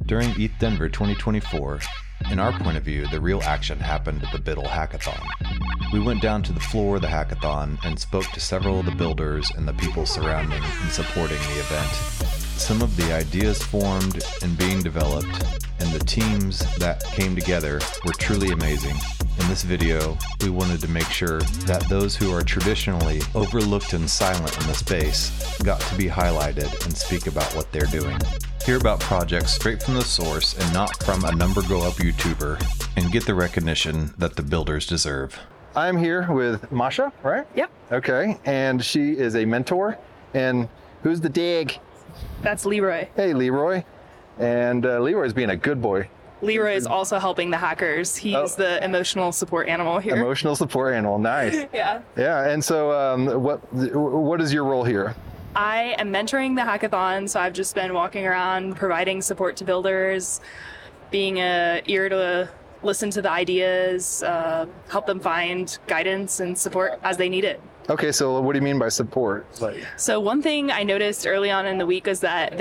During ETH Denver 2024, in our point of view, the real action happened at the Biddle Hackathon. We went down to the floor of the hackathon and spoke to several of the builders and the people surrounding and supporting the event. Some of the ideas formed and being developed and the teams that came together were truly amazing. In this video, we wanted to make sure that those who are traditionally overlooked and silent in the space got to be highlighted and speak about what they're doing. Hear about projects straight from the source and not from a number go up YouTuber, and get the recognition that the builders deserve. I'm here with Masha, right? Yep. Okay, and she is a mentor. And who's the dig? That's Leroy. Hey, Leroy. And Leroy's being a good boy. Leroy is also helping the hackers. He's the emotional support animal here. Emotional support animal, nice. Yeah. Yeah, and so what is your role here? I am mentoring the hackathon, so I've just been walking around providing support to builders, being an ear to listen to the ideas, help them find guidance and support as they need it. Okay, so what do you mean by support? So one thing I noticed early on in the week was that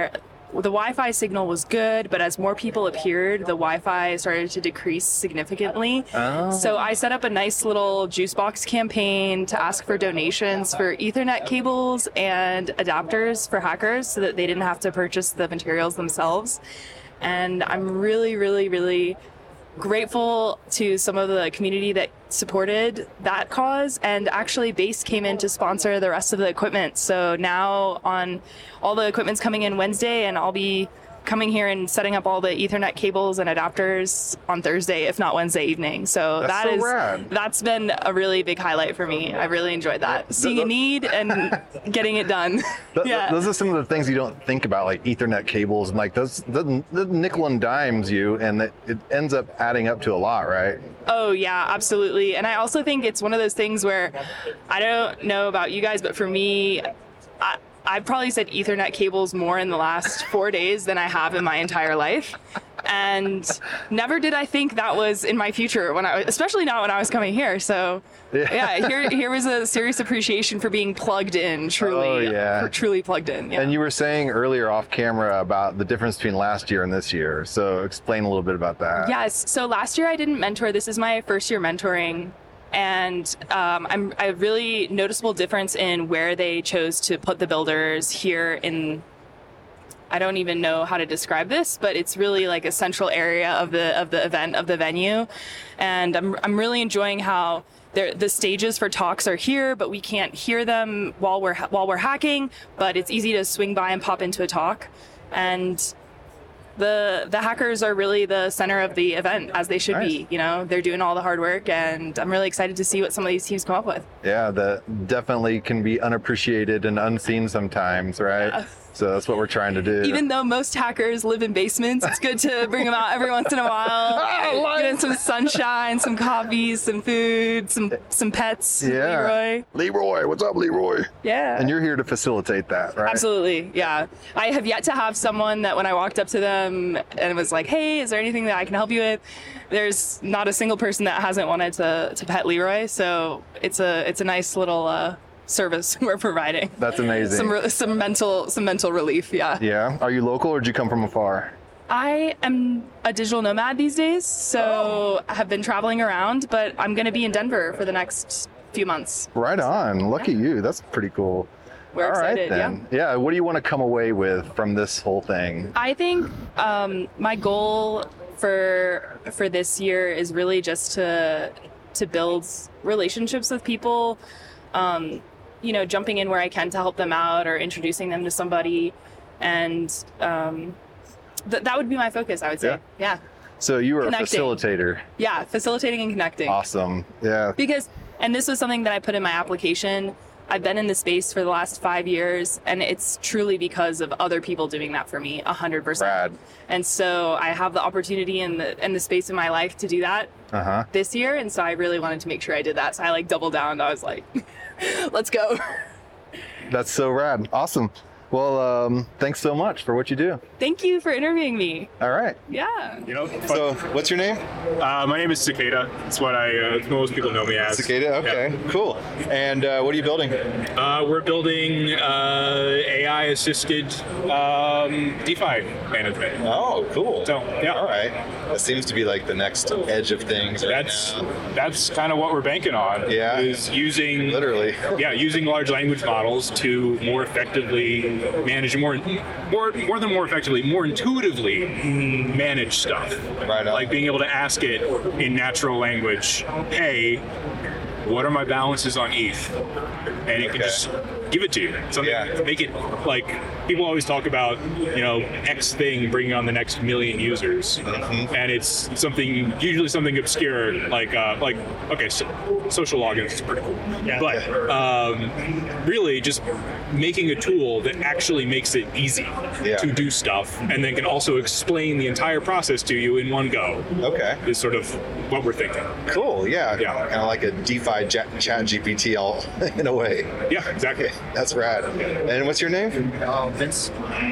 the Wi-Fi signal was good, but as more people appeared, the Wi-Fi started to decrease significantly. Oh. So I set up a nice little juice box campaign to ask for donations for Ethernet cables and adapters for hackers so that they didn't have to purchase the materials themselves. And I'm really, really, really grateful to some of the community that supported that cause, and actually Base came in to sponsor the rest of the equipment. So now all the equipment's coming in Wednesday, and I'll be coming here and setting up all the Ethernet cables and adapters on Thursday, if not Wednesday evening. So that's been a really big highlight for me. I really enjoyed that. Seeing a need and getting it done. Yeah. Those are some of the things you don't think about, like Ethernet cables, and like those the nickel and dimes you, and it ends up adding up to a lot, right? Oh yeah, absolutely. And I also think it's one of those things where, I don't know about you guys, but for me, I've probably said Ethernet cables more in the last 4 days than I have in my entire life. And never did I think that was in my future, especially not when I was coming here. So yeah, here was a serious appreciation for being plugged in, truly. Oh, yeah. Truly plugged in. Yeah. And you were saying earlier off camera about the difference between last year and this year. So explain a little bit about that. Yes. So last year I didn't mentor. This is my first year mentoring. And I have a really noticeable difference in where they chose to put the builders here in, I don't even know how to describe this, but it's really like a central area of the event, of the venue. And I'm really enjoying how the stages for talks are here, but we can't hear them while we're hacking, but it's easy to swing by and pop into a talk. And the hackers are really the center of the event, as they should be. You know, they're doing all the hard work, and I'm really excited to see what some of these teams come up with. Yeah, that definitely can be unappreciated and unseen sometimes, right? Yeah. So that's what we're trying to do. Even though most hackers live in basements, it's good to bring them out every once in a while. Get in some sunshine, some coffee, some food, some pets. Yeah. Leroy, what's up, Leroy? Yeah. And you're here to facilitate that, right? Absolutely, yeah. I have yet to have someone that when I walked up to them and was like, hey, is there anything that I can help you with? There's not a single person that hasn't wanted to pet Leroy, so it's a nice little service we're providing. That's amazing. Some mental relief. Yeah. Are you local or did you come from afar? I am a digital nomad these days, so I have been traveling around, but I'm going to be in Denver for the next few months. Right on. Lucky you. That's pretty cool. We're excited. Right, then. Yeah. What do you want to come away with from this whole thing? I think my goal for this year is really just to build relationships with people. Jumping in where I can to help them out or introducing them to somebody. And that would be my focus, I would say. Yeah. So you are a facilitator. Yeah, facilitating and connecting. Awesome. Yeah. And this was something that I put in my application. I've been in the space for the last 5 years, and it's truly because of other people doing that for me, 100%. Rad. And so I have the opportunity in the space in my life to do that this year, and so I really wanted to make sure I did that. So I doubled down. I was like, let's go. That's so rad. Awesome. Well, thanks so much for what you do. Thank you for interviewing me. All right. Yeah. So, what's your name? My name is Cicada. That's what most people know me as. Cicada? Okay, cool. And what are you building? We're building AI-assisted DeFi management. Oh, cool. So, yeah. All right. That seems to be like the next edge of things right now. That's kind of what we're banking on. Yeah. Is using Literally. using large language models to more effectively manage more intuitively manage stuff. Right on. Like being able to ask it in natural language, hey, what are my balances on ETH? And it can just give it to you. Make it like people always talk about, X thing bringing on the next million users, and it's usually something obscure like social logins is pretty cool. Yeah. But really just making a tool that actually makes it easy to do stuff, and then can also explain the entire process to you in one go. Okay. Is sort of what we're thinking. Cool. Yeah. Kind of like a DeFi chat GPT all in a way. Yeah. Exactly. That's rad. And what's your name? Vince.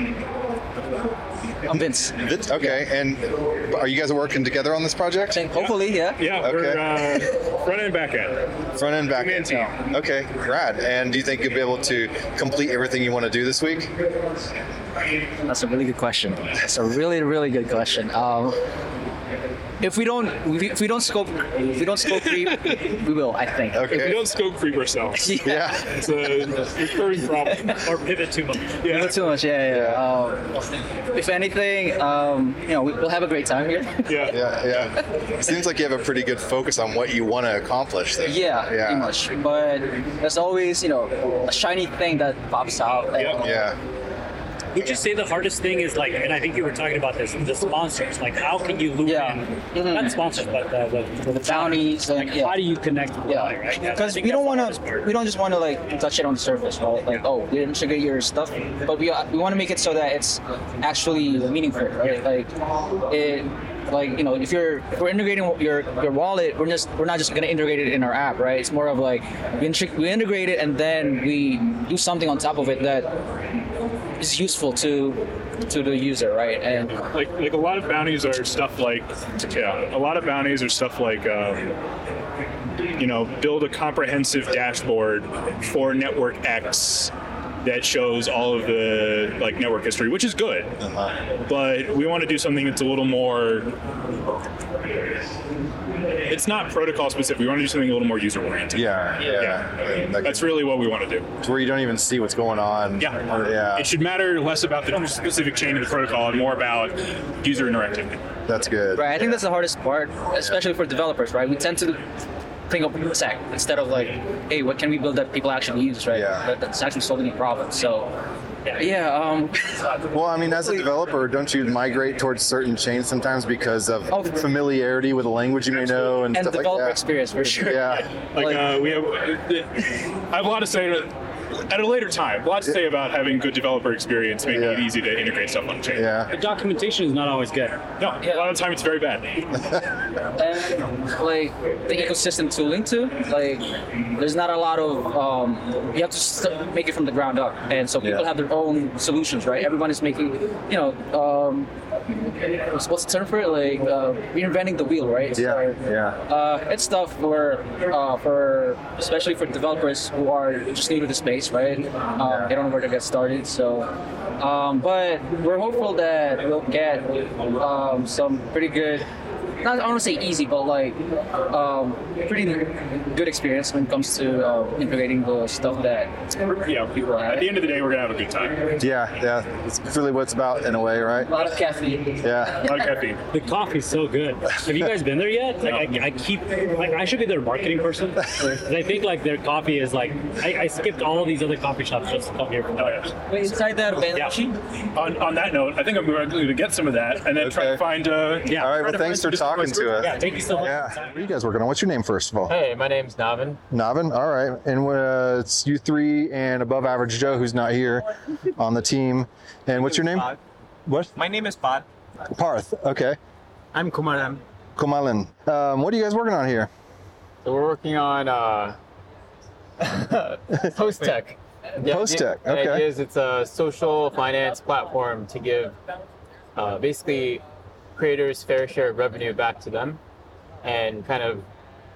I'm Vince. Vince? Okay. And are you guys working together on this project? Hopefully, yeah. Yeah, Okay. We're front end, back end. Front end, back end. Team. Okay, rad. And do you think you'll be able to complete everything you want to do this week? That's a really good question. That's a really, really good question. If we don't scope creep, we will, I think. Okay. We don't scope creep ourselves. Yeah. It's a recurring problem. Or pivot too much. Yeah. Not too much, yeah. If anything, we'll have a great time here. Yeah. Seems like you have a pretty good focus on what you want to accomplish there. Yeah, pretty much. But there's always, a shiny thing that pops out. Yeah. Would you say the hardest thing is and I think you were talking about this, the sponsors, how can you loop in, not sponsors, but the bounties, how do you connect with that, right? Because we don't just want to touch it on the surface, right? We integrate your stuff, but we want to make it so that it's actually meaningful, right? If we're integrating your wallet, we're not just gonna integrate it in our app, right? It's more of we integrate it and then we do something on top of it that is useful to the user, right? And like a lot of bounties are stuff build a comprehensive dashboard for network X that shows all of the network history, which is good. But we want to do something that's a little more. It's not protocol specific. We want to do something a little more user oriented. Yeah. That's really what we want to do. It's where you don't even see what's going on. Yeah. It should matter less about the specific chain of the protocol and more about user interactivity. That's good. Right. I think that's the hardest part, especially for developers, right? We tend to think of tech instead of hey, what can we build that people actually use, right? Yeah. That's actually solving a problem. So. Well, I mean, as a developer, don't you migrate towards certain chains sometimes because of familiarity with a language you may know and stuff like that? And developer experience, for sure. Yeah. I have a lot to say at a later time. A lot to say about having good developer experience, making it easy to integrate stuff on the chain. Yeah. The documentation is not always good. No, a lot of the time it's very bad. And the ecosystem tooling too. There's not a lot of. You have to make it from the ground up, and so people have their own solutions, right? Everyone is making, what's the term for it? Reinventing the wheel, right? It's stuff for especially for developers who are just new to the space, right? They don't know where to get started. So, but we're hopeful that we'll get some pretty good. I don't want to say easy, but pretty good experience when it comes to integrating the stuff that people have. At the end of the day, we're gonna have a good time. Yeah. It's really what it's about in a way, right? A lot of caffeine. Yeah. A lot of caffeine. The coffee's so good. Have you guys been there yet? I should be their marketing person. I think their coffee is I skipped all of these other coffee shops just to come here. Wait, inside that vending machine? On that note, I think I'm going to get some of that and then try to find. All right. Well, thanks for talking to us. Yeah, thank you so much. Yeah. What are you guys working on? What's your name, first of all? Hey, my name's Navin. Navin. All right. And it's you three and above average Joe, who's not here on the team. And what's your name? Parth. What? My name is Parth. Parth. Okay. I'm Kumaran. Kumalan. What are you guys working on here? So we're working on post tech. Postech. The Okay. idea is it's a social finance platform to give basically creators fair share of revenue back to them, and kind of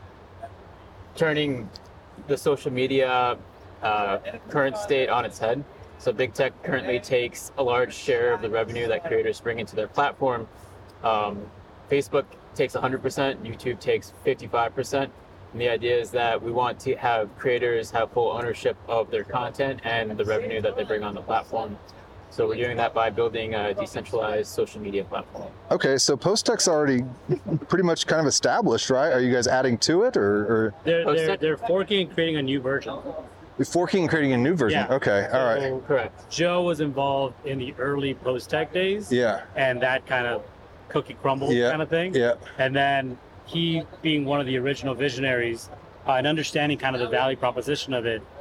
turning the social media current state on its head. So big tech currently takes a large share of the revenue that creators bring into their platform. Facebook takes 100%, YouTube takes 55%. And the idea is that we want to have creators have full ownership of their content and the revenue that they bring on the platform. So we're doing that by building a decentralized social media platform. Okay, so Postech's already pretty much kind of established, right? Are you guys adding to it, or They're forking and creating a new version. forking and creating a new version? Yeah. Okay, all right. So Correct. Joe was involved in the early Postech days. Yeah. And that kind of cookie crumbled Yeah. kind of thing. Yeah. And then he, being one of the original visionaries and understanding kind of the value proposition of it,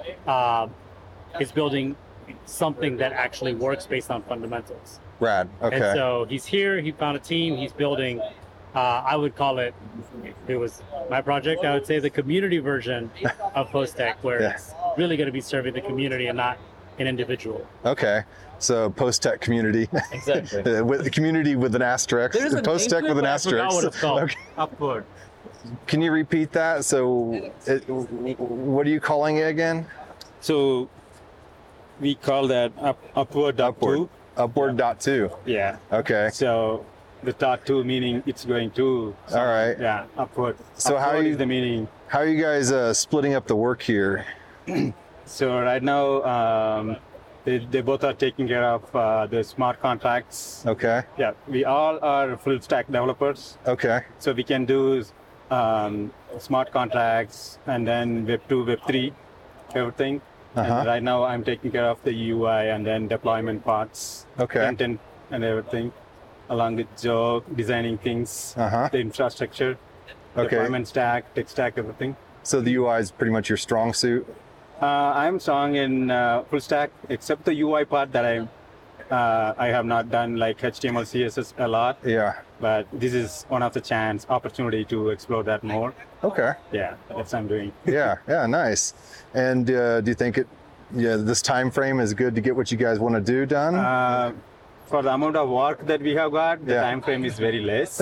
is building something that actually works based on fundamentals. Rad. Okay. And so he's here, he found a team, he's building, I would call it, if it was my project, I would say the community version of Postech, where Yeah. it's really going to be serving the community and not an individual. Okay. So Postech community. Exactly. With the community with an asterisk. There's a name Postech to it, with an but I forgot asterisk. what it's called. Okay. Upward. Can you repeat that? So, what are you calling it again? So we call that upward dot two. Upward dot two. Yeah. Okay. So the dot two meaning it's going to. All right. Yeah, upward. So how Upward you- is the meaning? How are you guys splitting up the work here? So right now they both are taking care of the smart contracts. Okay. Yeah, we all are full stack developers. Okay. So we can do smart contracts and then Web 2, Web 3, everything. Uh-huh. And right now I'm taking care of the UI and then deployment parts, Okay. content and everything, along with Joe designing things, Uh-huh. the infrastructure, Okay. deployment stack, tech stack, everything. So the UI is pretty much your strong suit. I'm strong in full stack, except the UI part that I have not done, like HTML, CSS a lot. Yeah. But this is one of the opportunity to explore that more. Okay. Yeah, that's what I'm doing. Yeah. Yeah. Nice. And do you think this time frame is good to get what you guys want to do done? For the amount of work that we have got, the Yeah. time frame is very less,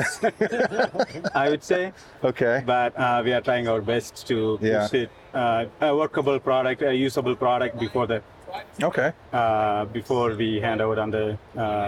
I would say. Okay. But we are trying our best to Yeah. push it a workable product, a usable product Okay. before we hand over on the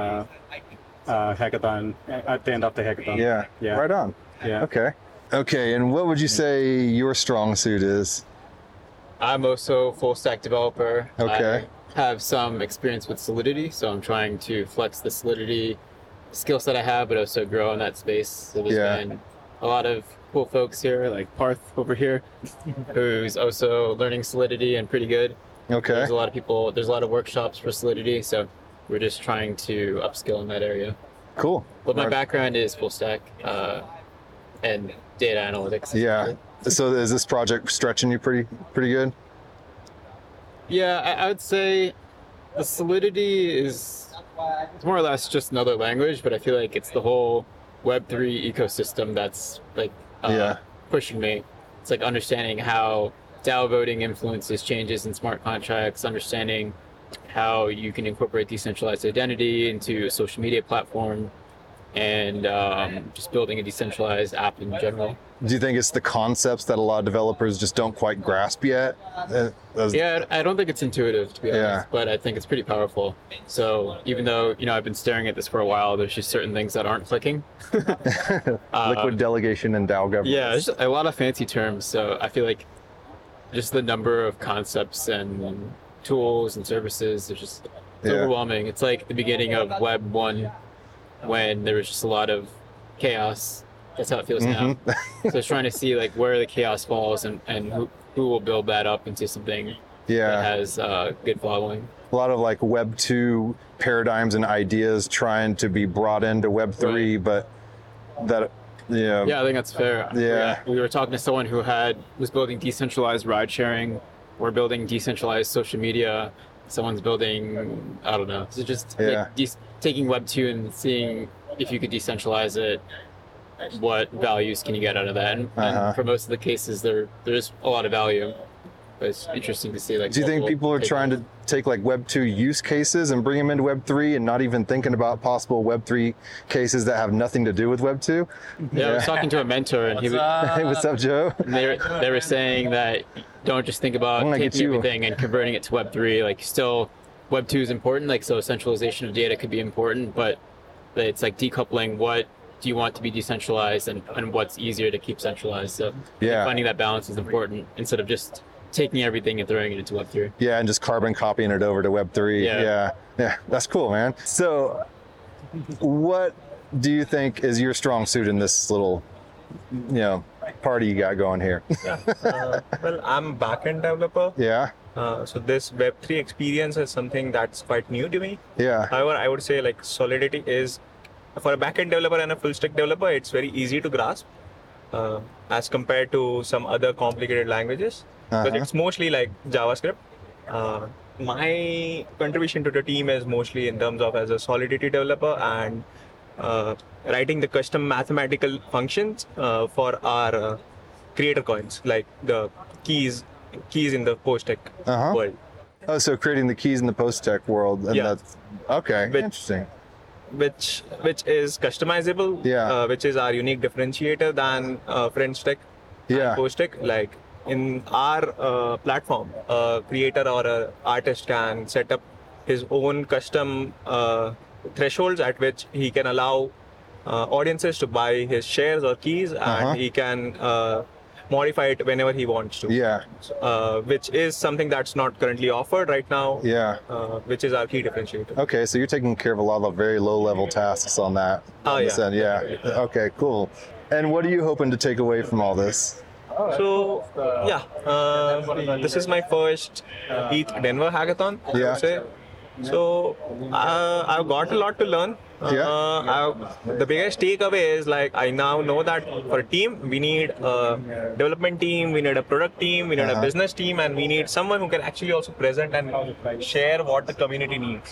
hackathon at the end of the hackathon. Yeah. Yeah. Right on. Yeah. Okay. Okay. And what would you say your strong suit is? I'm also a full stack developer. Okay. I have some experience with Solidity, so I'm trying to flex the Solidity skill set I have, but also grow in that space. So there's Yeah. been a lot of cool folks here, like Parth over here, who's also learning Solidity and pretty good. Okay. There's a lot of people, there's a lot of workshops for Solidity, so we're just trying to upskill in that area. Cool. But my Right. background is full stack and data analytics. Yeah. So is this project stretching you pretty good? Yeah, I would say the Solidity is more or less just another language, but I feel like it's the whole Web3 ecosystem that's like Yeah. pushing me. It's like understanding how DAO voting influences changes in smart contracts, understanding how you can incorporate decentralized identity into a social media platform, and just building a decentralized app in general. Do you think it's the concepts that a lot of developers just don't quite grasp yet? Yeah, I don't think it's intuitive, to be honest, Yeah. but I think it's pretty powerful. So even though, I've been staring at this for a while, there's just certain things that aren't clicking. Liquid delegation and DAO governance. Yeah, there's just a lot of fancy terms. So I feel like just the number of concepts and tools and services is just it's Yeah. overwhelming. It's like the beginning of Web 1 when there was just a lot of chaos. That's how it feels now. So it's trying to see like where the chaos falls and who will build that up into something that Yeah. has good following. A lot of like Web 2 paradigms and ideas trying to be brought into Web 3, but that, Yeah, I think that's fair. Yeah. We were talking to someone who was building decentralized ride sharing. We're building decentralized social media. Someone's building, I don't know. So just Yeah. like, taking Web 2 and seeing if you could decentralize it, what values can you get out of that? And Uh-huh. for most of the cases, there's a lot of value. But it's interesting to see. Like, do you think people are trying to take like Web 2 use cases and bring them into Web 3 and not even thinking about possible Web 3 cases that have nothing to do with Web 2? Yeah, I was talking to a mentor, and Hey, what's up, Joe? They were saying that don't just think about taking everything and converting it to Web 3. Like, still, Web 2 is important. Like, so centralization of data could be important, but it's like decoupling what do you want to be decentralized and what's easier to keep centralized. So finding that balance is important instead of just taking everything and throwing it into Web 3. Yeah, and just carbon copying it over to Web 3. Yeah, that's cool, man. So what do you think is your strong suit in this little, party you got going here? Well, I'm a backend developer. Yeah. So this Web3 experience is something that's quite new to me. Yeah. However, I would say like Solidity is, for a backend developer and a full stack developer, it's very easy to grasp as compared to some other complicated languages. But it's mostly like JavaScript. My contribution to the team is mostly in terms of as a Solidity developer and writing the custom mathematical functions for our creator coins, like the keys in the post-tech world. Oh, so creating the keys in the post-tech world. And that's, okay, interesting. Which is customizable, which is our unique differentiator than French tech and post-tech. Like in our platform, a creator or an artist can set up his own custom thresholds at which he can allow audiences to buy his shares or keys, and he can modify it whenever he wants to. Which is something that's not currently offered right now. Which is our key differentiator. Okay, so you're taking care of a lot of very low-level tasks on that. Okay, cool. And what are you hoping to take away from all this? So, this is my first ETH Denver hackathon, I would say. So, I've got a lot to learn. The biggest takeaway is like I now know that for a team we need a development team, we need a product team, we need a business team, and we need someone who can actually also present and share what the community needs.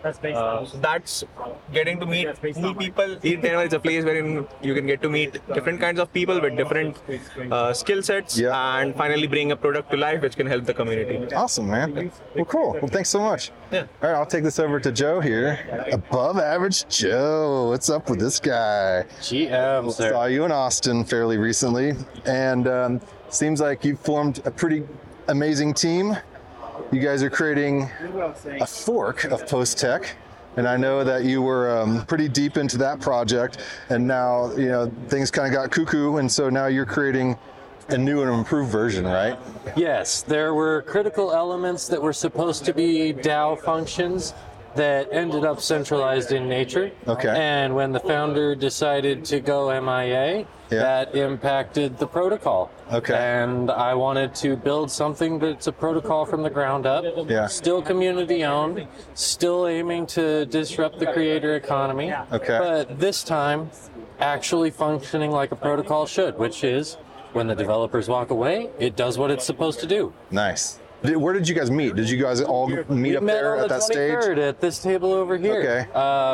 So that's getting to meet new people. ETH Denver is a place where you can get to meet different kinds of people with different skill sets and finally bring a product to life which can help the community. Awesome, man. Well, cool. Well, thanks so much. All right, I'll take this over to Joe here. Above average Joe, what's up with this guy? GM, sir. Saw you in Austin fairly recently, and seems like you've formed a pretty amazing team. You guys are creating a fork of Post-Tech, and I know that you were pretty deep into that project, and now things kind of got cuckoo, and so now you're creating a new and improved version, right? Yes, there were critical elements that were supposed to be DAO functions that ended up centralized in nature. Okay. And when the founder decided to go MIA, that impacted the protocol. Okay. And I wanted to build something that's a protocol from the ground up, still community owned, still aiming to disrupt the creator economy, but this time actually functioning like a protocol should, which is when the developers walk away, it does what it's supposed to do. Nice. Where did you guys meet? Did you guys all meet up there at that stage? We met on the 23rd at this table over here. Okay.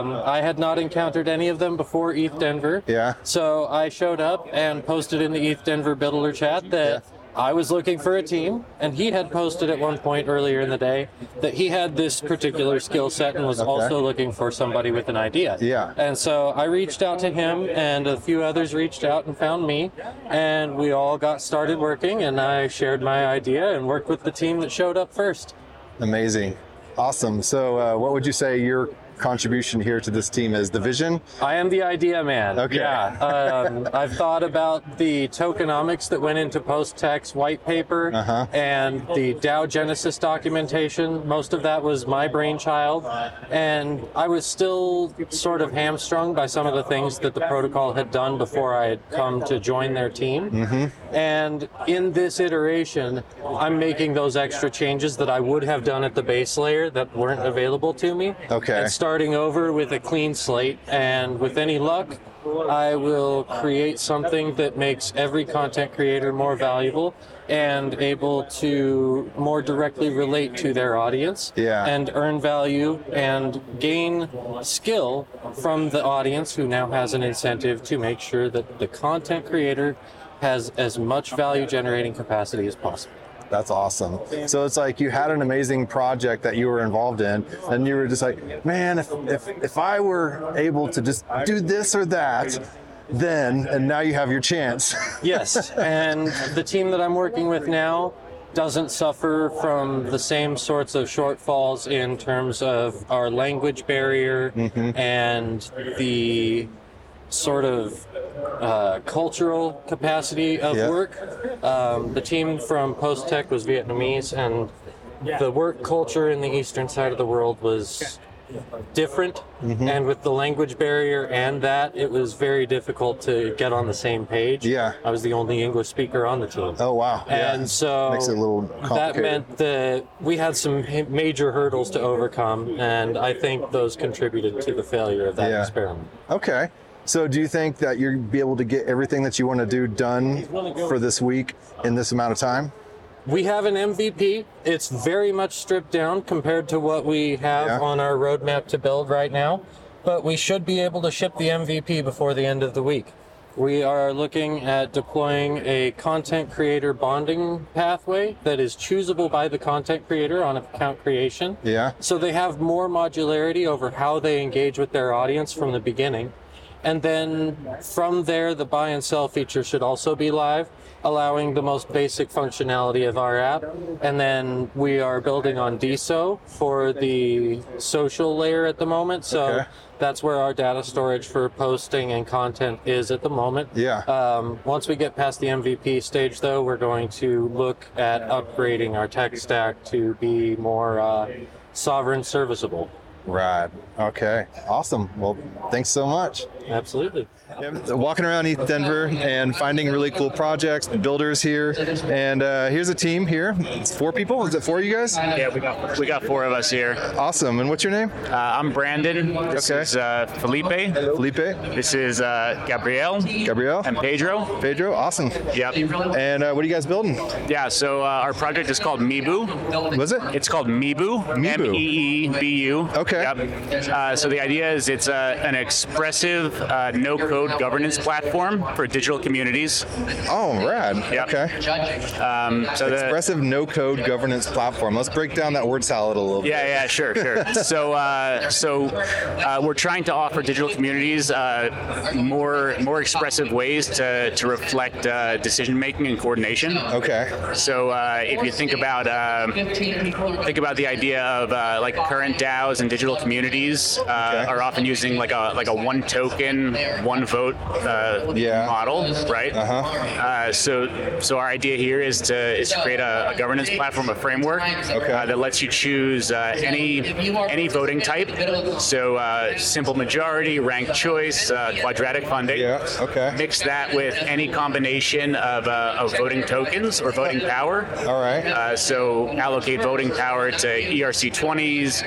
I had not encountered any of them before ETH Denver. So I showed up and posted in the ETH Denver Builder chat that I was looking for a team, and he had posted at one point earlier in the day that he had this particular skill set and was also looking for somebody with an idea. And so I reached out to him, and a few others reached out and found me, and we all got started working, and I shared my idea and worked with the team that showed up first. Amazing. Awesome. So what would you say your contribution here to this team is? The vision? I am the idea man. I've thought about the tokenomics that went into Post-Tech's white paper and the DAO Genesis documentation. Most of that was my brainchild, and I was still sort of hamstrung by some of the things that the protocol had done before I had come to join their team. And in this iteration, I'm making those extra changes that I would have done at the base layer that weren't available to me. And starting over with a clean slate, and with any luck, I will create something that makes every content creator more valuable and able to more directly relate to their audience and earn value and gain skill from the audience, who now has an incentive to make sure that the content creator has as much value generating capacity as possible. That's awesome. So it's like you had an amazing project that you were involved in, and you were just like, man, if I were able to just do this or that, then, and now you have your chance. Yes, and the team that I'm working with now doesn't suffer from the same sorts of shortfalls in terms of our language barrier and the sort of cultural capacity of work. The team from Post Tech was Vietnamese, and the work culture in the eastern side of the world was different, and with the language barrier and that, it was very difficult to get on the same page. Yeah. I was the only English speaker on the team. Oh, wow. And so makes it a little complicated. That meant that we had some major hurdles to overcome, and I think those contributed to the failure of that experiment. Okay. So do you think that you'll be able to get everything that you want to do done for this week in this amount of time? We have an MVP. It's very much stripped down compared to what we have on our roadmap to build right now, but we should be able to ship the MVP before the end of the week. We are looking at deploying a content creator bonding pathway that is choosable by the content creator on account creation. Yeah. So they have more modularity over how they engage with their audience from the beginning. And then from there, the buy and sell feature should also be live, allowing the most basic functionality of our app. And then we are building on DSO for the social layer at the moment. So that's where our data storage for posting and content is at the moment. Yeah. Once we get past the MVP stage, though, we're going to look at upgrading our tech stack to be more sovereign serviceable. Right. Okay. Awesome. Well, thanks so much. Absolutely. Walking around East Denver and finding really cool projects, builders here, and here's a team here. It's 4 people. Is it 4 of you guys? Yeah, we got 4 of us here. Awesome. And what's your name? I'm Brandon. This is Felipe. Felipe. This is Gabriel. Gabriel. And Pedro. Pedro. Awesome. Yep. And what are you guys building? Yeah. So our project is called Meebu. Was it? It's called Meebu. Meebu. MEEBU. Okay. Yep. So the idea is it's an expressive no-code governance platform for digital communities. Oh, rad. Yep. Okay. So expressive no-code governance platform. Let's break down that word salad a little bit. Yeah, sure. So we're trying to offer digital communities more expressive ways to reflect decision-making and coordination. Okay. So if you think about the idea of like current DAOs and digital communities are often using like a one token, one vote model, right? So our idea here is to create a governance platform, a framework that lets you choose any voting type. So simple majority, ranked choice, quadratic funding. Mix that with any combination of voting tokens or voting power. All right. So allocate voting power to ERC20s,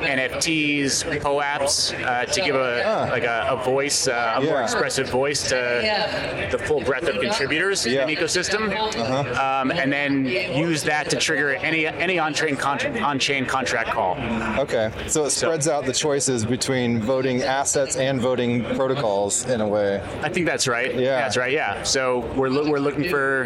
NFTs, POAPs to give a voice, a more expressive voice to the full breadth of contributors in the ecosystem, and then use that to trigger any on-chain contract call. Okay, so it spreads out the choices between voting assets and voting protocols in a way. I think that's right. Yeah, that's right. Yeah. So we're looking for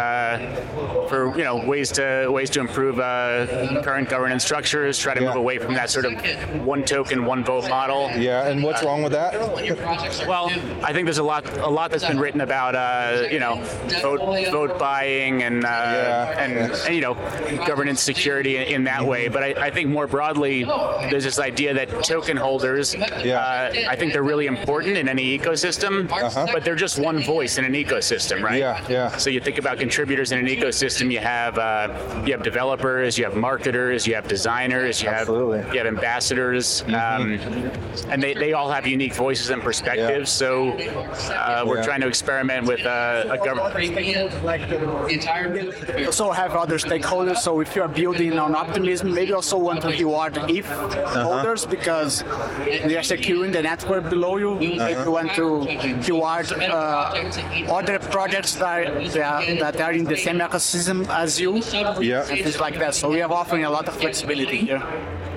ways to improve current governance structures, try to move away from that sort of one token, one vote model. Yeah, and what's wrong with that? Well, I think there's a lot that's been written about vote buying and governance security in that way. But I think more broadly, there's this idea that token holders, I think they're really important in any ecosystem, but they're just one voice in an ecosystem, right? Yeah. So you think about contributors in an ecosystem, you have developers, you have marketers, you have designers, you have ambassadors, and they all have unique voices and perspectives. So we're trying to experiment with a government. We also have other stakeholders. So if you're building on Optimism, maybe also want to reward ETH holders because they are securing the network below you. If you want to reward other projects that are in the same ecosystem as you, and things like that. So we are offering a lot of flexibility here.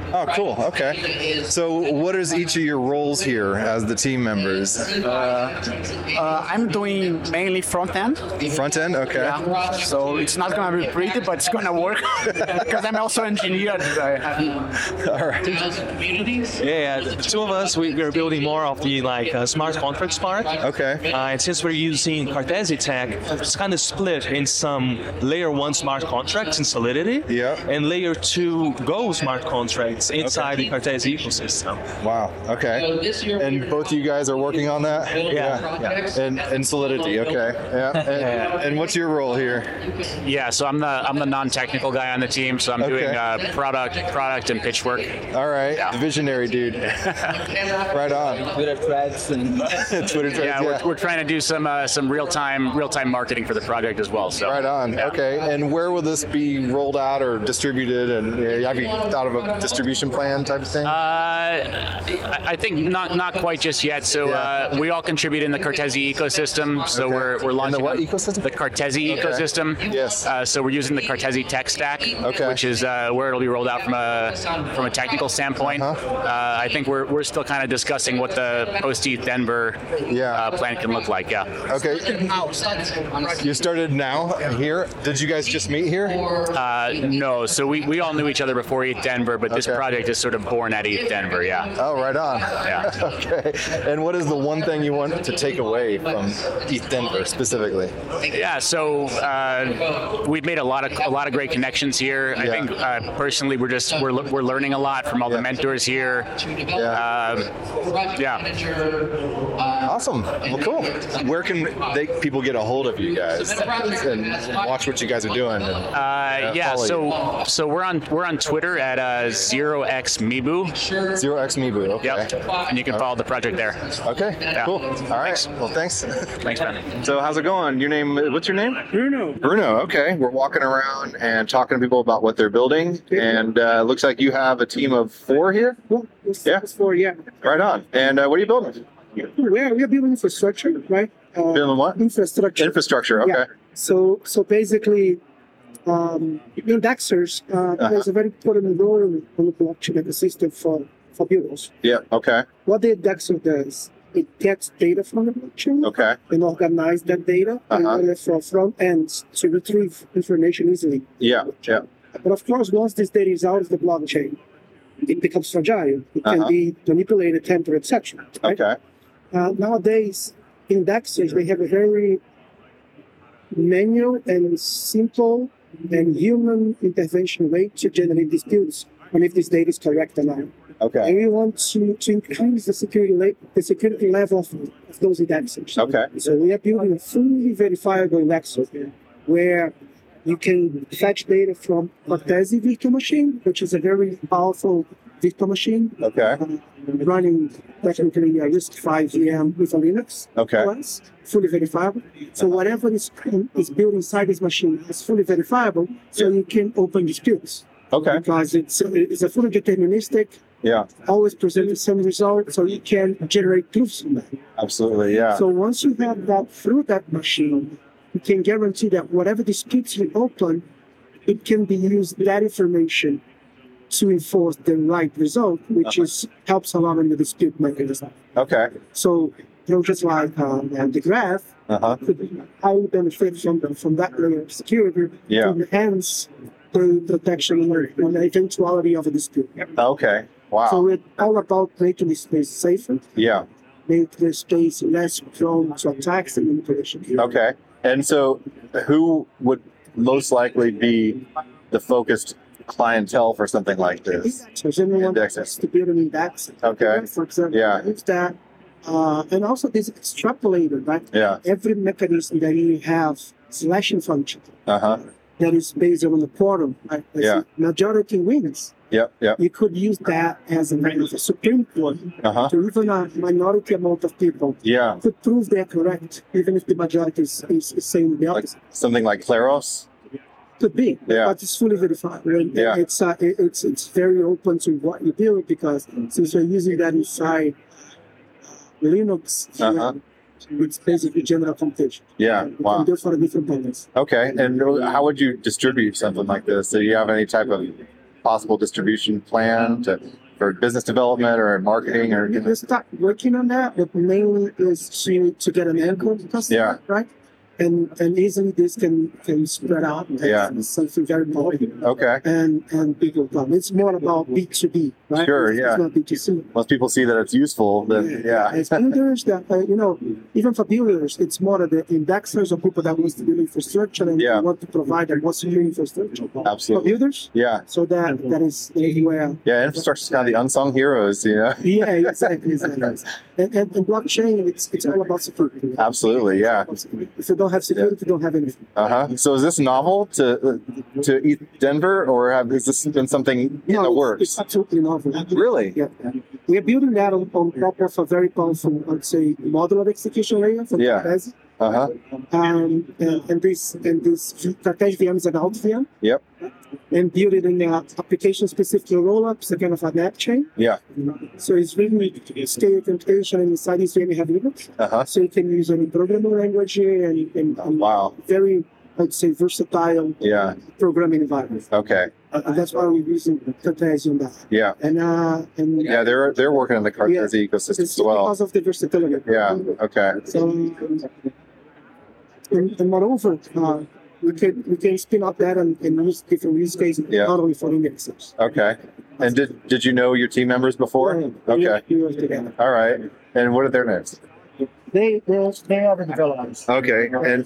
Oh, cool. Okay. So what is each of your roles here as the team members? I'm doing mainly front end. Front end, okay. Yeah. So it's not gonna be pretty, but it's gonna work because I'm also engineer. All right. Yeah, the two of us, we're building more of the smart contracts part. Okay. And since we're using Cartesi tech, it's kind of split in some layer 1 smart contracts in Solidity, and layer 2 Go smart contracts inside the Cartesi ecosystem. Wow. Okay. And both of you guys are working on that? Yeah. And Solidity. Okay. Yeah. And what's your role here? Yeah. So I'm the non-technical guy on the team. So I'm doing product and pitch work. All right. Yeah. The visionary dude. Right on. Twitter threads and Twitter threads. Yeah, we're trying to do some real-time marketing for the project as well. So right on. Yeah. Okay. And where will this be rolled out or distributed? And have you thought of a distribution plan type of thing? I think not quite just yet. So we all contribute in the Cartesi ecosystem. So we're launching the what ecosystem? The Cartesi ecosystem. Yes. So we're using the Cartesi tech stack, which is where it'll be rolled out from a technical standpoint. I think we're still kind of discussing what the post-ETH Denver plan can look like. Yeah. Okay. You started now here. Did you guys just meet here? No. So we all knew each other before ETH Denver, but this project is sort of born at ETH Denver. Yeah. Oh, right on. Yeah. Okay. And what is the one thing you want to take away from ETH Denver specifically? Yeah. So we've made a lot of great connections here. I think personally we're learning a lot from all the mentors here. Awesome. Well, cool. Where can people get a hold of you guys and watch what you guys are doing? So we're on Twitter at 0xmibu. 0xmibu. Okay. Yep. And you can follow the project there. Okay. Yeah. Cool. All right. Thanks. Well, thanks. Thanks, man. So how's it going? What's your name? Bruno. Bruno. Okay. We're walking around and talking to people about what they're building, and it looks like you have a team of 4 here. It's 4. Yeah. Right on. And what are you building? We are building infrastructure, right? Building what? Infrastructure. Infrastructure. Okay. Yeah. So basically, indexers plays a very important role in the blockchain ecosystem for builders. Yeah. Okay. What the indexer does, it gets data from the blockchain. Okay. And organize that data in order for front ends to retrieve information easily. Yeah. Yeah. But of course, once this data is out of the blockchain, it becomes fragile. It can be manipulated, tampered, etc. Right? Okay. Nowadays, indexers, they have a very manual and simple and human intervention way to generate disputes on if this data is correct or not. Okay. And we want to increase the security level of those indexers. Okay. So we are building a fully verifiable indexer where you can fetch data from Cartesi virtual machine, which is a very powerful virtual machine. Okay. Running technically a RISC-V VM with a Linux. Okay. OS, fully verifiable. So whatever is built inside this machine is fully verifiable, so you can open disputes. Okay. Because it's a fully deterministic. Yeah. Always present the same result, so you can generate proofs from that. Absolutely. Yeah. So once you have that through that machine, you can guarantee that whatever disputes you open, it can be used, that information, to enforce the right result, which helps a lot in the dispute mechanism. Okay. So projects like the Graph could highly benefit from that layer of security to enhance the protection and the eventuality of a dispute. Okay. Wow. So it's all about making the space safer. Yeah. Make the space less prone to attacks and manipulation. Okay. And so who would most likely be the focused clientele for something like this? So anyone wants to build an index, okay, for example, use that. And also this extrapolated, right? Yeah. Every mechanism that you have slashing function that is based on the portal, right? Majority wins. Yep. You could use that as a Supreme Court to even a minority amount of people could prove they're correct, even if the majority is saying the opposite. Like something like Claros? Could be, but it's fully verified. Right? It's very open to what you build, because since you're using that inside Linux, it's basically general computation. Yeah, wow. You can do it for a different purpose. Okay, and how would you distribute something like this? Do you have any type of possible distribution plan for business development or marketing or? We start working on that, but mainly is to get an anchor customer, right? And easily this can spread out. It's something very important. Okay. And people come. It's more about B2B, right? Sure, yeah. It's not B2C. Once people see that it's useful, then As builders, that even for builders, it's more of the indexers or people that wants to build infrastructure and want to provide a more secure infrastructure. Absolutely. For builders. Yeah. So that is where. Yeah, infrastructure is kind of the unsung heroes, Yeah, exactly. And blockchain, it's all about security. Absolutely, yeah. If you don't have security, you don't have anything. So is this novel to ETH Denver, or has this been something in the works? It's absolutely novel. Really? Yeah. We are building that on top of a very powerful, I'd say, modular execution layer for Cartesi. And this Cartesi VM is an alt VM. Yep. And build it in application-specific rollups, a kind of an app chain. Yeah. So it's really scale computation, and inside this VM you have Linux. So you can use any programming language and very, I'd say, versatile programming environment. Okay. And that's why we're using Cartesi on that. Yeah. And they're working on the Cartesi ecosystem as well. Because of the versatility. Yeah. Okay. So, and moreover, we can spin up that and use different use cases, not only for indexers. Okay. And did you know your team members before? Okay. We work together. All right. And what are their names? They are the developers. Okay. And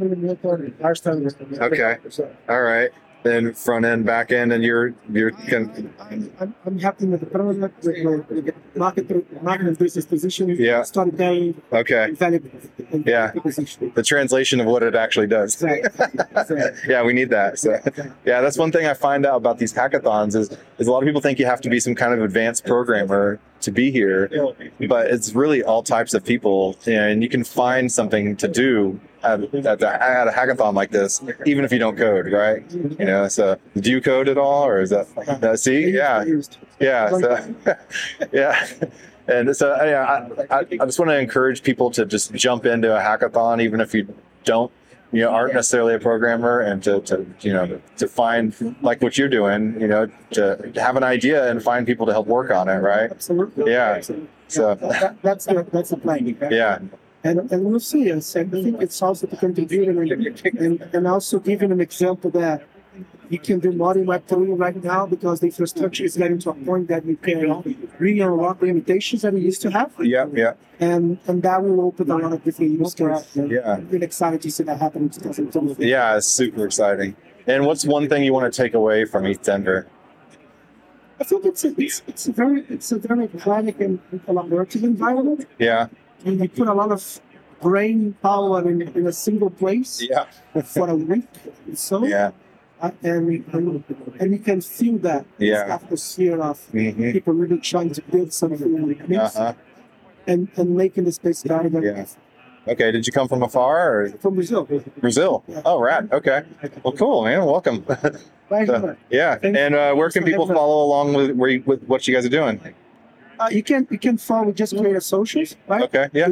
okay. All right. Then front end, back end, and you're I'm happy with the product, with the market business position. Storytelling. Okay. The translation of what it actually does. Yeah, we need that. So, yeah, that's one thing I find out about these hackathons is a lot of people think you have to be some kind of advanced programmer to be here, but it's really all types of people, and you can find something to do at a hackathon like this, even if you don't code, right? So do you code at all, or is that see? Yeah. So, yeah. And so I just want to encourage people to just jump into a hackathon, even if you aren't necessarily a programmer, and to find, like what you're doing, to have an idea and find people to help work on it, right? Absolutely. Yeah. So that's the plan. Yeah. And we'll see. I think it's also to contribute and also giving an example that you can do more in Web3 right now, because the infrastructure is getting to a point that you can really unlock limitations that we used to have. Yeah. And that will open a lot of different use cases. Yeah. I'm really excited to see that happen in 2024. Yeah, it's super exciting. And what's one thing you want to take away from ETH Denver? I think it's a very dynamic and collaborative environment. Yeah. And you put a lot of brain power in a single place for a week. So and you can feel that this atmosphere of people really trying to build something and making the space better. Yeah. Okay, did you come from afar, or? From Brazil. Brazil? Yeah. Oh, rad. Okay. Well, cool, man. Welcome. And where can people follow along with what you guys are doing? You can follow, just create a socials, right? Okay, yeah.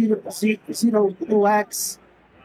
Relax,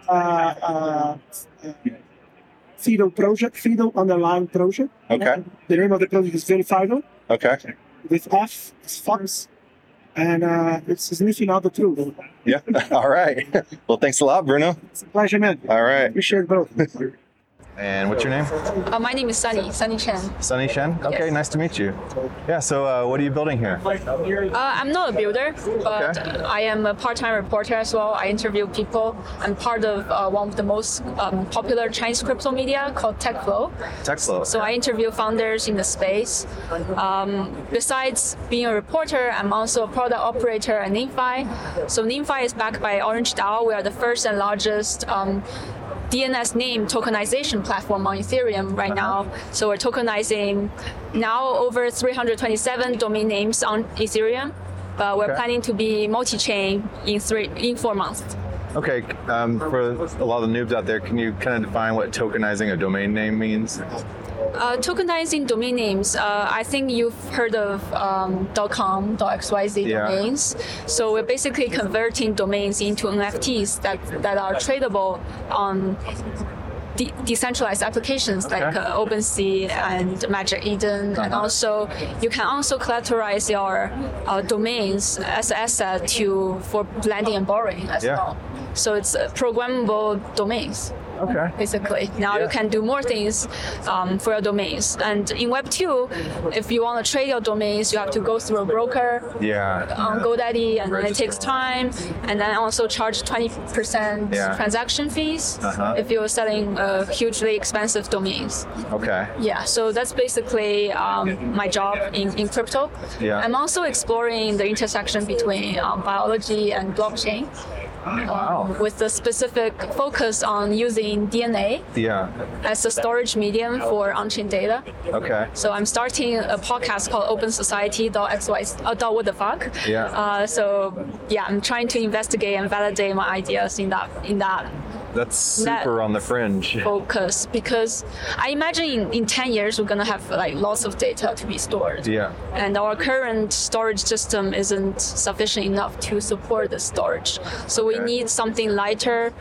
Fido project, Fido underline project. Okay. The name of the project is Verifido. Okay. With F, it's Fox, and it's sniffing out the truth. Yeah. All right. Well, thanks a lot, Bruno. It's a pleasure, man. All right. Appreciate both. And what's your name? My name is Sunny Chen. Sunny Chen? Okay, Yes. nice to meet you. Yeah, so what are you building here? I'm not a builder, but I am a part-time reporter as well. I interview people. I'm part of one of the most popular Chinese crypto media called TechFlow. TechFlow. So I interview founders in the space. Besides being a reporter, I'm also a product operator at NimFi. So NimFi is backed by Orange DAO. We are the first and largest DNS name tokenization platform on Ethereum right now. So we're tokenizing now over 327 domain names on Ethereum, but we're planning to be multi-chain in 4 months. Okay, for a lot of the noobs out there, can you kind of define what tokenizing a domain name means? Tokenizing domain names, I think you've heard of .com, .xyz domains. So we're basically converting domains into NFTs that are tradable on decentralized applications like OpenSea and Magic Eden, and also you can also collateralize your domains as an asset for lending and borrowing as well. So it's programmable domains. Okay. Basically, now you can do more things for your domains. And in Web 2, if you want to trade your domains, you have to go through a broker on GoDaddy, and then it takes time. And then also charge 20% transaction fees if you're selling hugely expensive domains. Okay. Yeah, so that's basically my job in crypto. Yeah. I'm also exploring the intersection between biology and blockchain. With the specific focus on using DNA as a storage medium for on-chain data. Okay. So I'm starting a podcast called Open Society .what the fuck. So I'm trying to investigate and validate my ideas in that. That's super on the fringe. Focus, because I imagine in 10 years we're gonna have like lots of data to be stored. Yeah. And our current storage system isn't sufficient enough to support the storage. So we need something lighter,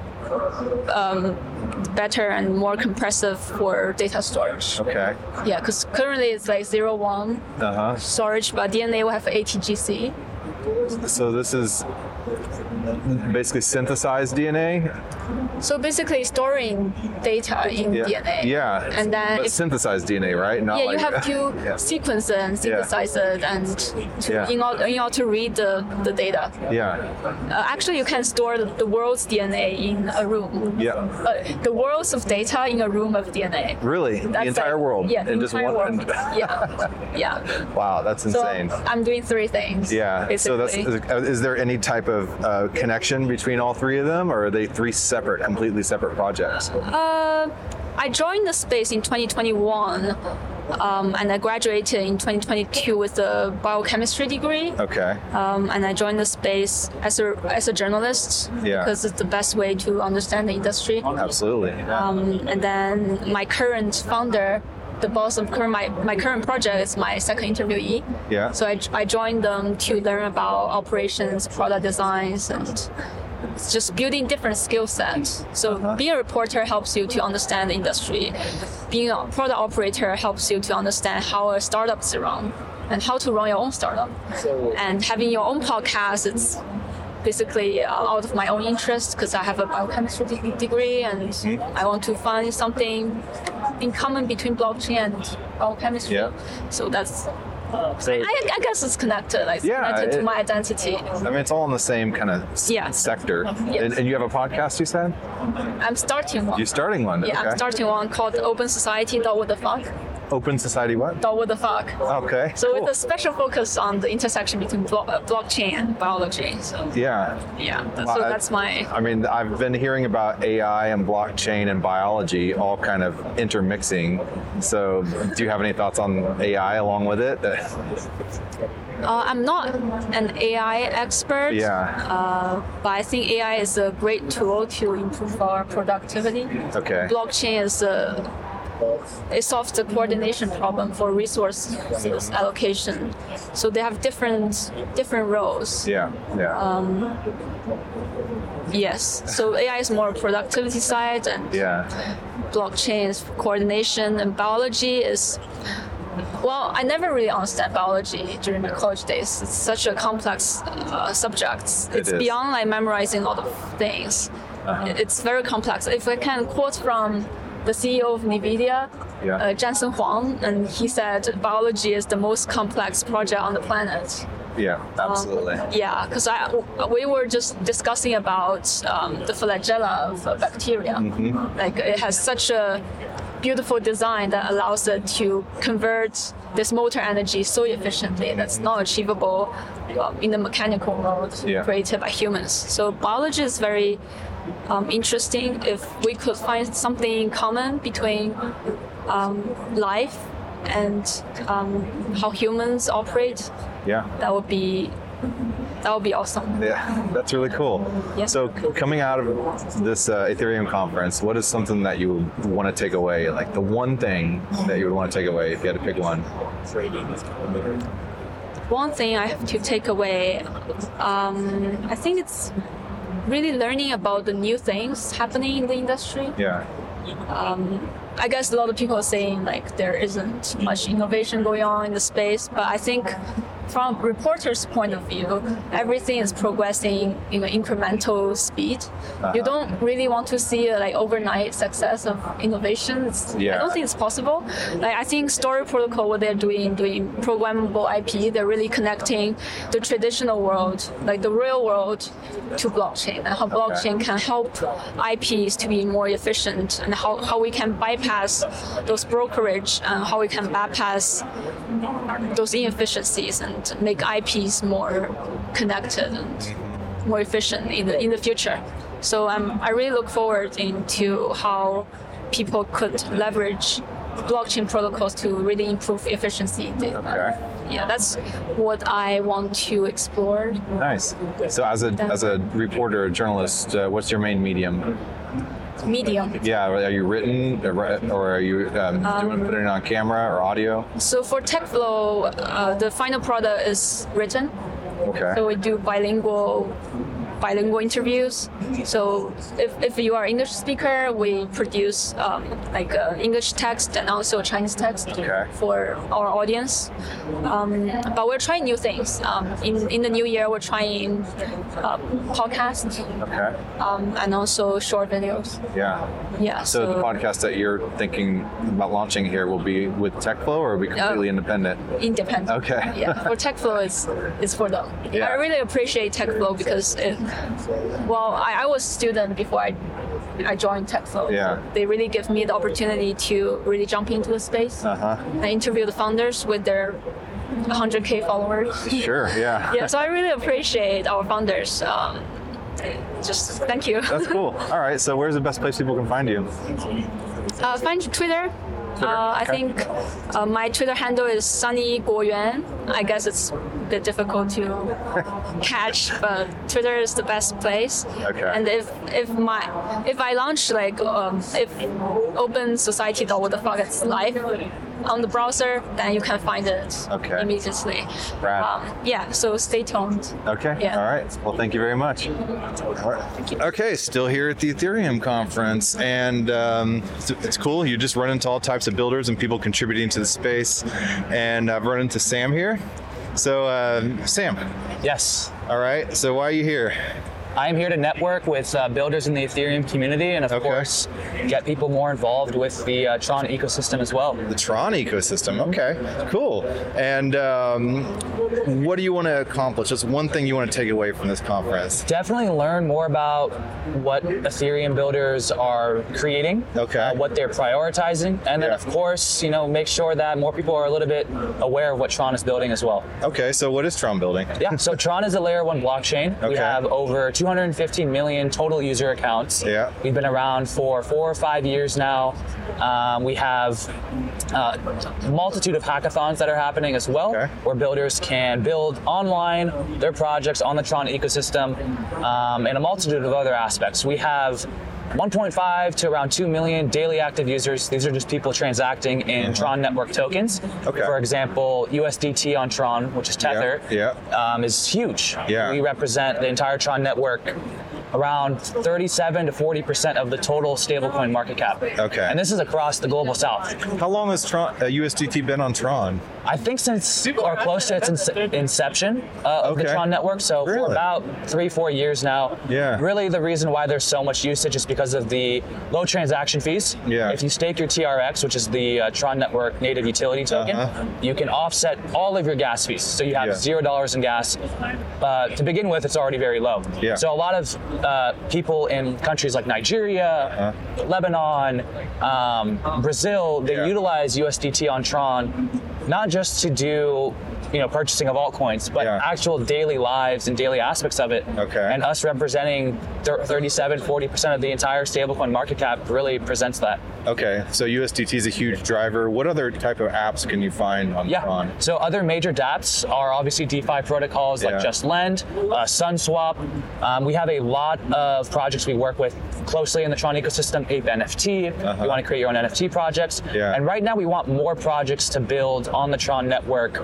better and more compressive for data storage. Okay. Yeah, because currently it's like 0.1 storage, but DNA will have ATGC. So this is basically synthesized DNA? So basically storing data in DNA. Yeah. And then but synthesized DNA, right? Not you have to sequence it and synthesize it and in order to read the data. Actually, you can store the world's DNA in a room. The worlds of data in a room of DNA. Really? The entire world? Yeah, in just one world. Yeah. Wow, that's insane. So I'm doing 3 things. Yeah. Basically. So is there any type of connection between all 3 of them, or are they 3 completely separate projects? I joined the space in 2021, and I graduated in 2022 with a biochemistry degree. Okay. And I joined the space as a journalist because it's the best way to understand the industry. Absolutely. And then my current founder, the boss of my current project, is my second interviewee. Yeah. So I joined them to learn about operations, product designs, and it's just building different skill sets. So being a reporter helps you to understand the industry. Being a product operator helps you to understand how a startup is run and how to run your own startup. And having your own podcast, it's basically out of my own interest because I have a biochemistry degree and I want to find something in common between blockchain and biochemistry. So that's I guess it's connected. Connected to my identity. I mean, it's all in the same kind of sector. Yes. And you have a podcast, you said? I'm starting one. You're starting one? Yeah, okay. I'm starting one called Open Society .what the fuck. Open Society what? .what the fuck. Okay. So with a special focus on the intersection between blockchain and biology. So so that's my... I mean, I've been hearing about AI and blockchain and biology all kind of intermixing. So do you have any thoughts on AI along with it? I'm not an AI expert, but I think AI is a great tool to improve our productivity. Okay. Blockchain is it solves the coordination problem for resource allocation. So they have different roles. Yes. So AI is more productivity side, and blockchain is coordination, and biology is. Well, I never really understand biology during my college days. It's such a complex subject. It's beyond like memorizing a lot of things. It's very complex. If I can quote from the CEO of NVIDIA, Jensen Huang, and he said biology is the most complex project on the planet. Yeah, absolutely. Because we were just discussing about the flagella of bacteria. Like it has such a beautiful design that allows it to convert this motor energy so efficiently that's not achievable in the mechanical world created by humans. So biology is very interesting. If we could find something in common between life and how humans operate, that would be awesome. Yeah, that's really cool. So coming out of this Ethereum conference, what is something that you want to take away? Like the one thing that you would want to take away if you had to pick one? One thing I have to take away, I think it's really learning about the new things happening in the industry. I guess a lot of people are saying like there isn't much innovation going on in the space, but I think from a reporter's point of view, everything is progressing in an incremental speed. You don't really want to see a like overnight success of innovations. I don't think it's possible. Like I think Story Protocol, what they're doing programmable IP, they're really connecting the traditional world, like the real world, to blockchain, and how blockchain can help IPs to be more efficient, and how we can bypass those brokerage, and how we can bypass those inefficiencies and make IPs more connected and more efficient in the future. So I really look forward into how people could leverage blockchain protocols to really improve efficiency. Yeah, that's what I want to explore. Nice. So as a reporter, a journalist, what's your main medium? Medium. Yeah, are you written or are you putting it on camera or audio? So for TechFlow, the final product is written. Okay. So we do bilingual interviews. So if you are English speaker, we produce English text and also Chinese text for our audience. But we're trying new things. In the new year, we're trying podcasts and also short videos. Yeah. So the podcast that you're thinking about launching here will be with TechFlow, or will be completely independent? Independent. Okay. Yeah. For TechFlow, it's for them. Yeah. I really appreciate TechFlow because I was a student before I joined TechFlow. Yeah. So they really give me the opportunity to really jump into the space. I interview the founders with their 100K followers. Sure. Yeah. Yeah. So I really appreciate our founders. Just thank you. That's cool. All right. So where's the best place people can find you? Find Twitter. I think my Twitter handle is Sunny Guoyuan. I guess it's a bit difficult to catch, but Twitter is the best place. And if I launch if OpenSociety.what it's live on the browser, then you can find it immediately. So stay tuned. Okay. Yeah. All right. Well, thank you very much. Thank you. Okay, still here at the Ethereum conference, and it's cool. You just run into all types of builders and people contributing to the space, and I've run into Sam here. So, Sam. Yes. All right. So, why are you here? I'm here to network with builders in the Ethereum community, and of course, get people more involved with the Tron ecosystem as well. The Tron ecosystem, okay, cool. And what do you want to accomplish? Just one thing you want to take away from this conference? Definitely learn more about what Ethereum builders are creating, what they're prioritizing, and then of course, make sure that more people are a little bit aware of what Tron is building as well. Okay, so what is Tron building? Yeah, so Tron is a layer 1 blockchain. We have over 215 million total user accounts. We've been around for 4 or 5 years now. We have a multitude of hackathons that are happening as well, where builders can build online their projects on the Tron ecosystem, and a multitude of other aspects. We have 1.5 to around 2 million daily active users. These are just people transacting in Tron network tokens. For example, USDT on Tron, which is Tether, is huge. We represent the entire Tron network, around 37 to 40% of the total stablecoin market cap. And this is across the global south. How long has USDT been on Tron? I think since or close to its inception of the Tron network, so for about 3-4 years now. Really the reason why there's so much usage is because of the low transaction fees. If you stake your TRX, which is the Tron network native utility token, you can offset all of your gas fees. So you have $0 in gas. To begin with, it's already very low. So a lot of people in countries like Nigeria, Lebanon, Brazil, they utilize USDT on Tron, not just to do purchasing of altcoins, but actual daily lives and daily aspects of it. And us representing 37-40% of the entire stablecoin market cap really presents that. So USDT is a huge driver. What other type of apps can you find on Tron? So other major dApps are obviously DeFi protocols like Just Lend, SunSwap. We have a lot of projects we work with closely in the Tron ecosystem. Ape NFT. You want to create your own NFT projects. And right now we want more projects to build on the Tron network in a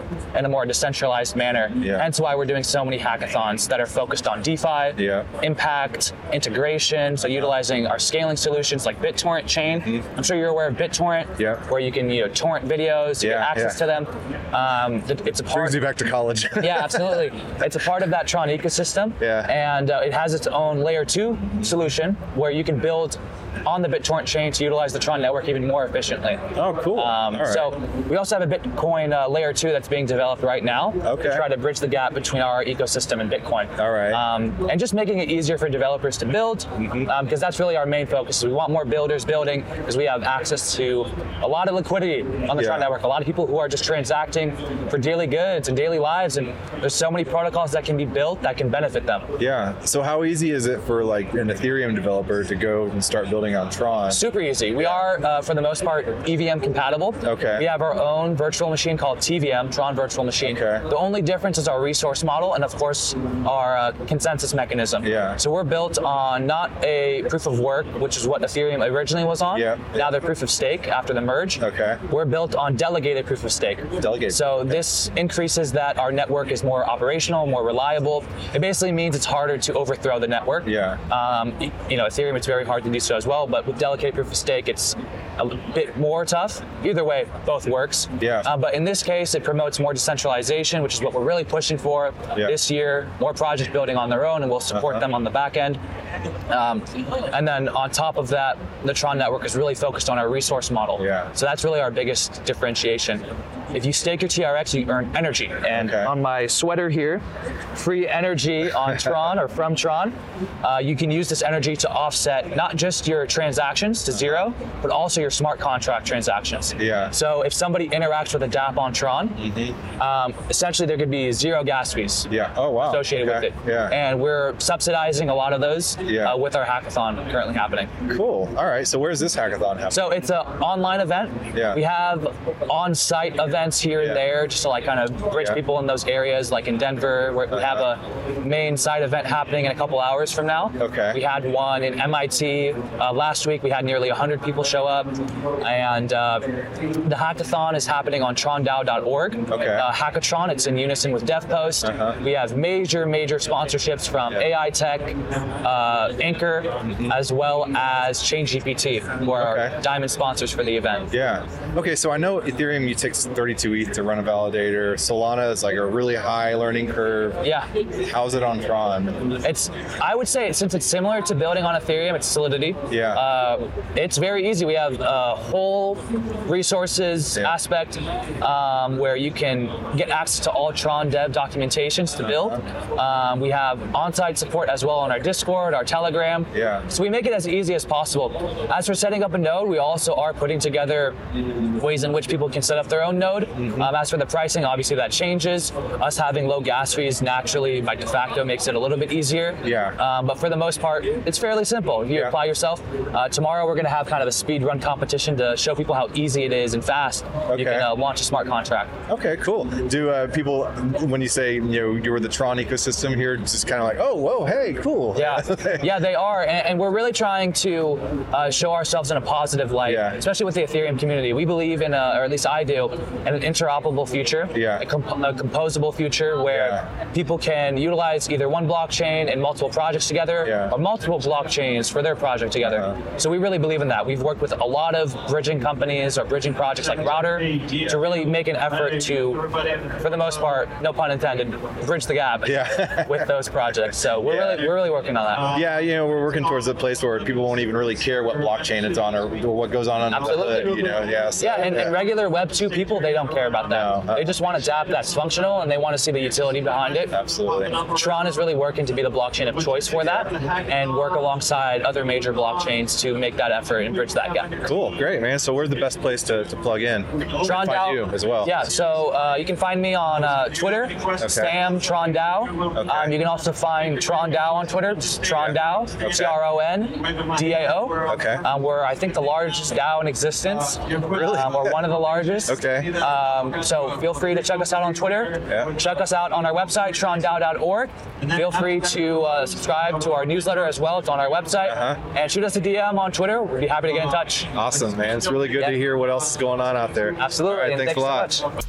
a more decentralized manner. Hence why we're doing so many hackathons that are focused on DeFi, impact, integration, so utilizing our scaling solutions like BitTorrent chain. I'm sure you're aware of BitTorrent, where you can torrent videos, you get access to them. It's a part. Brings you back to college. Yeah, absolutely. It's a part of that Tron ecosystem, and it has its own layer 2 solution where you can build on the BitTorrent chain to utilize the Tron network even more efficiently. Oh, cool. So we also have a Bitcoin layer 2 that's being developed right now to try to bridge the gap between our ecosystem and Bitcoin. All right. And just making it easier for developers to build, because that's really our main focus. We want more builders building because we have access to a lot of liquidity on the Tron network. A lot of people who are just transacting for daily goods and daily lives, and there's so many protocols that can be built that can benefit them. Yeah. So how easy is it for like an Ethereum developer to go and start building on Tron? Super easy. We are, for the most part, EVM compatible. We have our own virtual machine called TVM, Tron Virtual Machine. The only difference is our resource model and, of course, our consensus mechanism. So we're built on not a proof of work, which is what Ethereum originally was on. Now they're proof of stake after the merge. We're built on delegated proof of stake. So this increases that our network is more operational, more reliable. It basically means it's harder to overthrow the network. Ethereum, it's very hard to do so as well, but with delegated proof of stake, it's a bit more tough. Either way, both works. But in this case, it promotes more decentralization, which is what we're really pushing for this year. More projects building on their own, and we'll support them on the back end. And then on top of that, the Tron network is really focused on our resource model. So that's really our biggest differentiation. If you stake your TRX, you earn energy. And on my sweater here, free energy on Tron or from Tron, you can use this energy to offset not just your transactions to zero, but also your smart contract transactions. So if somebody interacts with a dApp on Tron, essentially there could be 0 gas fees associated with it. And we're subsidizing a lot of those with our hackathon currently happening. Cool. All right. So where's this hackathon happening? So it's an online event. We have on-site events here and there just to like kind of bridge people in those areas, like in Denver, where we have a main site event happening in a couple hours from now. We had one in MIT last week. We had nearly 100 people show up, and the hackathon is happening on trondao.org. Hackathon, it's in unison with DevPost. We have major sponsorships from AI Tech, Anchor, as well as ChainGPT, who are our diamond sponsors for the event. Okay, so I know Ethereum, you take 32 ETH to run a validator. Solana is like a really high learning curve. How's it on Tron? I would say, since it's similar to building on Ethereum, it's Solidity. It's very easy. We have a whole resources aspect where you can get access to all Tron dev documentations to build. We have on-site support as well on our Discord, our Telegram. So we make it as easy as possible. As for setting up a node, we also are putting together ways in which people can set up their own node. As for the pricing, obviously that changes. Us having low gas fees naturally by de facto makes it a little bit easier. But for the most part, it's fairly simple. You apply yourself. Tomorrow we're going to have kind of a speed run competition to show people how easy it is and fast you can launch a smart contract. Okay, cool. Do people, when you say you're the Tron ecosystem here, just kind of like, oh, whoa, hey, cool. Yeah, they are, and we're really trying to show ourselves in a positive light, especially with the Ethereum community. We believe in, or at least I do, in an interoperable future, a composable future where people can utilize either one blockchain and multiple projects together, or multiple blockchains for their project together. So we really believe in that. We've worked with a lot of bridging companies or bridging projects like Router to really make an effort to, for the most part, no pun intended, bridge the gap with those projects. So we're really working on that. We're working towards a place where people won't even really care what blockchain it's on or what goes on the hood, and regular Web 2 people, they don't care about that. They just want a dApp that's functional and they want to see the utility behind it. Tron is really working to be the blockchain of choice for that and work alongside other major blockchains to make that effort and bridge that gap. Cool, great, man. So where's the best place to plug in? TronDAO you as well. So you can find me on Twitter, Sam TronDAO. You can also find TronDAO on Twitter, just TronDAO, TRONDAO. We're, I think, the largest DAO in existence. We're one of the largest. So feel free to check us out on Twitter. Check us out on our website, trondao.org. Feel free to subscribe to our newsletter as well. It's on our website. And shoot us a DM on Twitter. We'd be happy to get in touch. Awesome, man. It's really good to hear what else is going on out there. Absolutely. All right, thanks a lot. So much.